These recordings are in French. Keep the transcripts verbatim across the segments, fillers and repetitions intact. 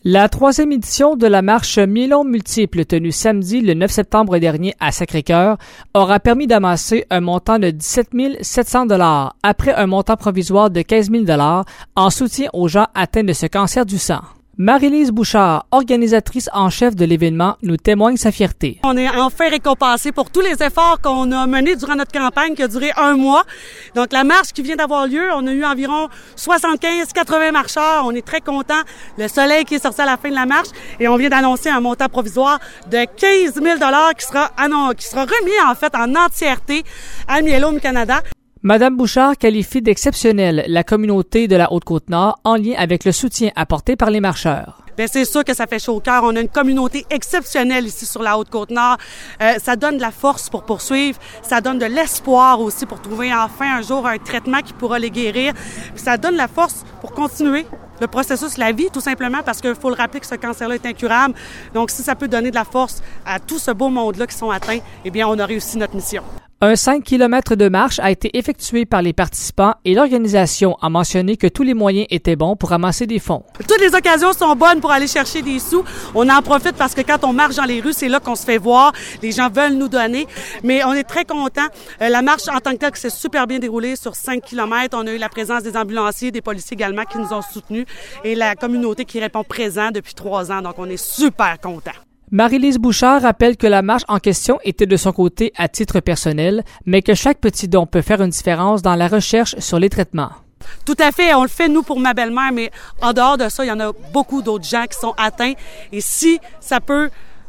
La troisième édition de la marche Miellon Multiple tenue samedi le neuf septembre dernier à Sacré-Cœur aura permis d'amasser un montant de dix-sept mille sept cents dollars après un montant provisoire de quinze mille dollars en soutien aux gens atteints de ce cancer du sang. Marie-Lise Bouchard, organisatrice en chef de l'événement, nous témoigne sa fierté. On est enfin récompensé pour tous les efforts qu'on a menés durant notre campagne qui a duré un mois. Donc la marche qui vient d'avoir lieu, on a eu environ soixante-quinze à quatre-vingts marcheurs. On est très contents. Le soleil qui est sorti à la fin de la marche et on vient d'annoncer un montant provisoire de quinze mille dollars qui sera, annon- qui sera remis en fait en entièreté à Miellon Canada. Madame Bouchard qualifie d'exceptionnelle la communauté de la Haute-Côte-Nord en lien avec le soutien apporté par les marcheurs. Bien, c'est sûr que ça fait chaud au cœur. On a une communauté exceptionnelle ici sur la Haute-Côte-Nord. Euh, ça donne de la force pour poursuivre. Ça donne de l'espoir aussi pour trouver enfin un jour un traitement qui pourra les guérir. Puis ça donne de la force pour continuer le processus, la vie, tout simplement, parce qu'il faut le rappeler que ce cancer-là est incurable. Donc, si ça peut donner de la force à tout ce beau monde-là qui sont atteints, eh bien, on a réussi notre mission. Un cinq kilomètres de marche a été effectué par les participants et l'organisation a mentionné que tous les moyens étaient bons pour ramasser des fonds. Toutes les occasions sont bonnes pour aller chercher des sous. On en profite parce que quand on marche dans les rues, c'est là qu'on se fait voir. Les gens veulent nous donner. Mais on est très contents. Euh, la marche en tant que telle s'est super bien déroulée sur cinq kilomètres. On a eu la présence des ambulanciers, des policiers également qui nous ont soutenus et la communauté qui répond présent depuis trois ans. Donc, on est super contents. Marie-Lise Bouchard rappelle que la marche en question était de son côté à titre personnel, mais que chaque petit don peut faire une différence dans la recherche sur les traitements. Tout à fait, on le fait nous pour ma belle-mère, mais en dehors de ça, il y en a beaucoup d'autres gens qui sont atteints. Et si ça peut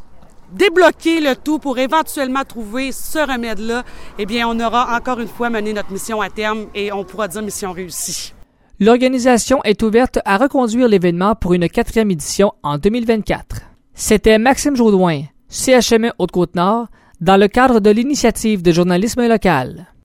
débloquer le tout pour éventuellement trouver ce remède-là, eh bien, on aura encore une fois mené notre mission à terme et on pourra dire mission réussie. L'organisation est ouverte à reconduire l'événement pour une quatrième édition en deux mille vingt-quatre. C'était Maxime Jaudoin, C H M E Haute-Côte-Nord, dans le cadre de l'initiative de journalisme local.